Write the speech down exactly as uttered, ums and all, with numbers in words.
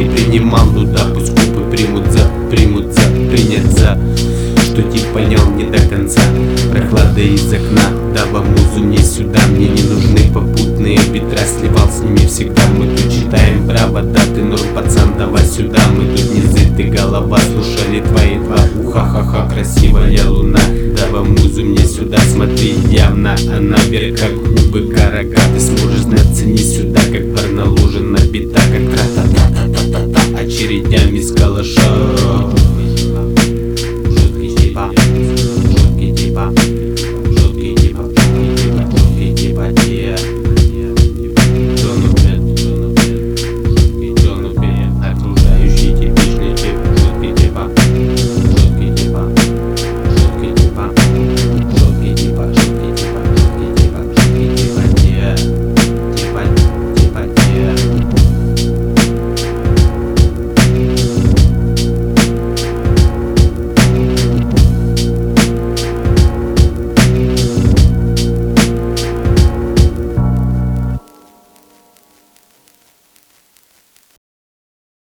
не принимал, ну да, пусть купы примут за, примут за, принят за. Что тип понял не до конца. Прохлада из окна, дава музу мне сюда. Мне не нужны попутные ветра, сливал с ними всегда. Мы тут читаем право, да ты норм, пацан, давай сюда. Мы тут низы, ты голова, слушали твои два уха. Ха-ха, красивая луна, дава музу мне сюда. Смотри, явно она вверх, как губы карага. Ты сможешь знаться не сюда, как пар наложен на бита, как тра-та-та-та-та-та-та очередями с калаша.